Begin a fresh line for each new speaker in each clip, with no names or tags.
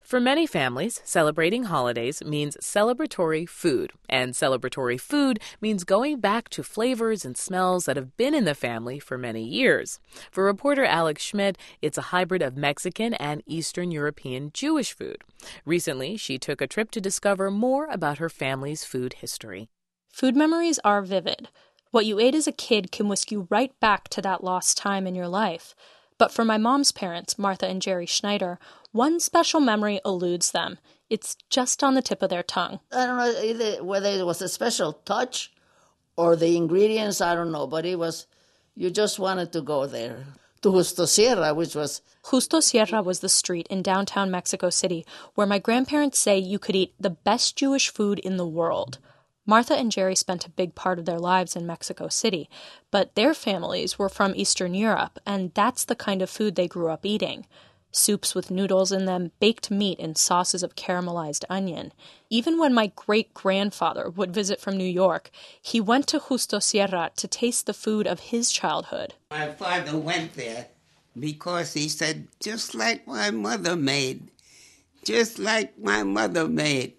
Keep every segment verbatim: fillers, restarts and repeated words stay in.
For many families, celebrating holidays means celebratory food, and celebratory food means going back to flavors and smells that have been in the family for many years. For reporter Alex Schmidt, it's a hybrid of Mexican and Eastern European Jewish food. Recently, she took a trip to discover more about her family's food history.
Food memories are vivid. What you ate as a kid can whisk you right back to that lost time in your life. But for my mom's parents, Martha and Jerry Schneider, one special memory eludes them. It's just on the tip of their tongue.
I don't know either whether it was a special touch or the ingredients, I don't know, but it was, you just wanted to go there. To Justo Sierra, which was...
Justo Sierra was the street in downtown Mexico City where my grandparents say you could eat the best Jewish food in the world. Martha and Jerry spent a big part of their lives in Mexico City, but their families were from Eastern Europe, and that's the kind of food they grew up eating. Soups with noodles in them, baked meat in sauces of caramelized onion. Even when my great-grandfather would visit from New York, he went to Justo Sierra to taste the food of his childhood.
My father went there because he said, just like my mother made, just like my mother made.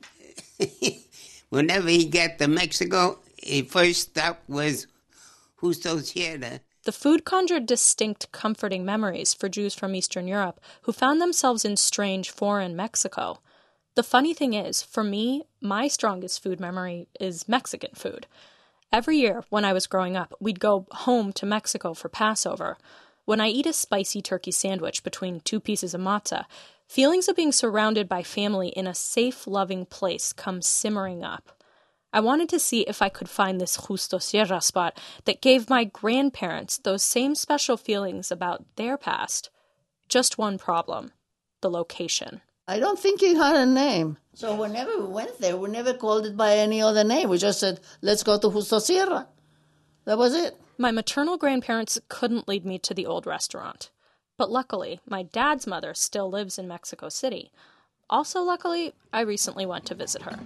Whenever he got to Mexico, his first stop was Justo Sierra.
The food conjured distinct, comforting memories for Jews from Eastern Europe who found themselves in strange, foreign Mexico. The funny thing is, for me, my strongest food memory is Mexican food. Every year, when I was growing up, we'd go home to Mexico for Passover. When I eat a spicy turkey sandwich between two pieces of matzah, feelings of being surrounded by family in a safe, loving place come simmering up. I wanted to see if I could find this Justo Sierra spot that gave my grandparents those same special feelings about their past. Just one problem: the location.
I don't think it had a name. So whenever we went there, we never called it by any other name. We just said, let's go to Justo Sierra. That was it.
My maternal grandparents couldn't lead me to the old restaurant. But luckily, my dad's mother still lives in Mexico City. Also luckily, I recently went to visit her.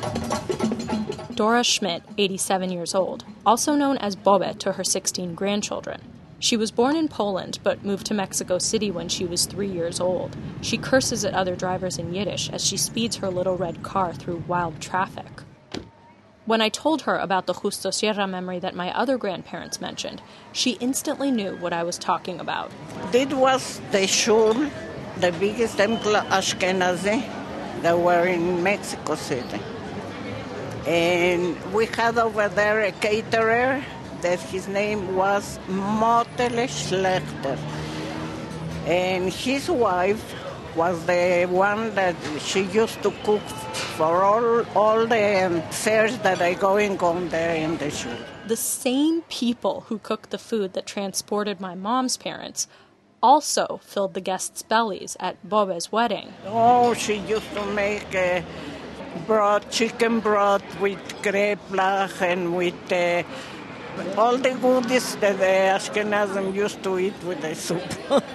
Dora Schmidt, eighty-seven years old, also known as Bobe to her sixteen grandchildren. She was born in Poland, but moved to Mexico City when she was three years old. She curses at other drivers in Yiddish as she speeds her little red car through wild traffic. When I told her about the Justo Sierra memory that my other grandparents mentioned, she instantly knew what I was talking about.
It was the shul, the biggest temple Ashkenazi that were in Mexico City. And we had over there a caterer that his name was Motele Schlechter. And his wife was the one that she used to cook for all, all the fairs that are going on there in the shul.
The same people who cooked the food that transported my mom's parents also filled the guests' bellies at Bobe's wedding.
Oh, she used to make uh, broth, chicken broth with kreplach and with uh, all the goodies that the Ashkenazim used to eat with the soup.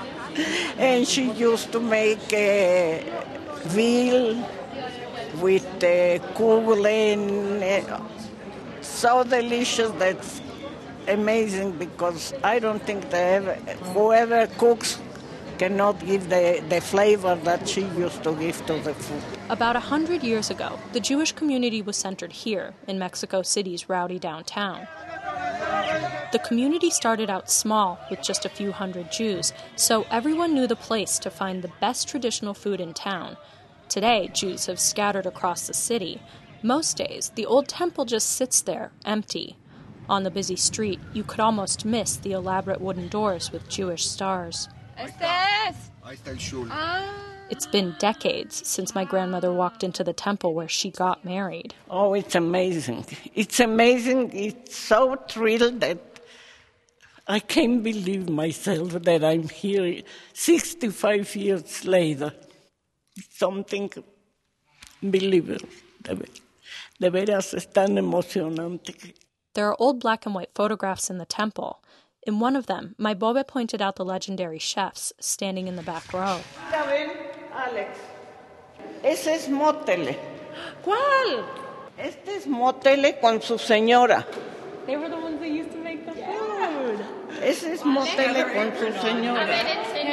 And she used to make uh, veal with uh, kugeln, uh, so delicious that's amazing, because I don't think they ever, whoever cooks cannot give the, the flavor that she used to give to the food.
About a hundred years ago, the Jewish community was centered here in Mexico City's rowdy downtown. The community started out small with just a few hundred Jews, so everyone knew the place to find the best traditional food in town. Today, Jews have scattered across the city. Most days, the old temple just sits there, empty. On the busy street, you could almost miss the elaborate wooden doors with Jewish stars. It's been decades since my grandmother walked into the temple where she got married.
Oh, it's amazing. It's amazing. It's so thrilled that I can't believe myself that I'm here sixty-five years later. It's something unbelievable. De veras es tan emocionante.
There are old black and white photographs in the temple. In one of them, my Bobe pointed out the legendary chefs standing in the back row.
Alex, ese es Motele.
¿Cuál?
Este es Motele con su señora.
They were the ones that used to make the food.
Ese es Motele con su señora.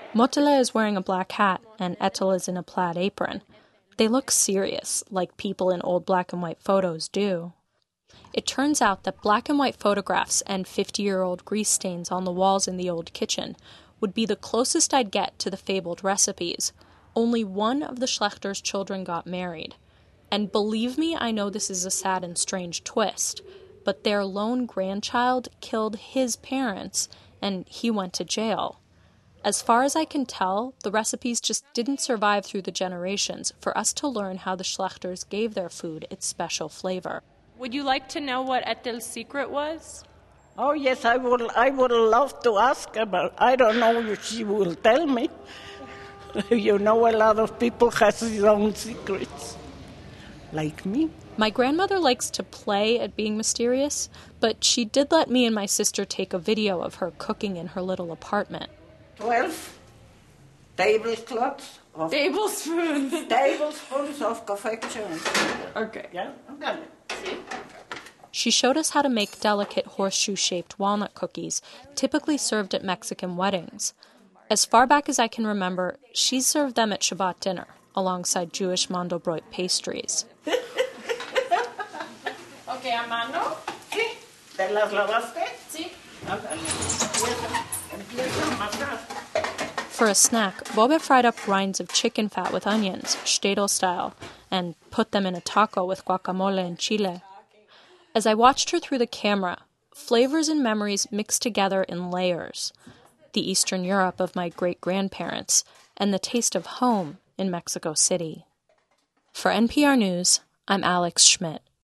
Motele is wearing a black hat and Etel is in a plaid apron. They look serious, like people in old black and white photos do. It turns out that black and white photographs and fifty-year-old grease stains on the walls in the old kitchen would be the closest I'd get to the fabled recipes. Only one of the Schlechters' children got married. And believe me, I know this is a sad and strange twist, but their lone grandchild killed his parents, and he went to jail. As far as I can tell, the recipes just didn't survive through the generations for us to learn how the Schlechters gave their food its special flavor.
Would you like to know what Etel's secret was?
Oh, yes, I would, I would love to ask her, but I don't know if she will tell me. You know, a lot of people have their own secrets, like me.
My grandmother likes to play at being mysterious, but she did let me and my sister take a video of her cooking in her little apartment.
Twelve tablecloths of
Tablespoons.
tablespoons of confection.
Okay.
Yeah, okay.
She showed us how to make delicate horseshoe-shaped walnut cookies, typically served at Mexican weddings. As far back as I can remember, she served them at Shabbat dinner, alongside Jewish Mandelbrot pastries.
Okay, a mano.
Sí, ¿te las lavaste?
Sí.
For a snack, Bobe fried up rinds of chicken fat with onions, shtetl style, and put them in a taco with guacamole and chile. As I watched her through the camera, flavors and memories mixed together in layers. The Eastern Europe of my great-grandparents, and the taste of home in Mexico City. For N P R News, I'm Alex Schmidt.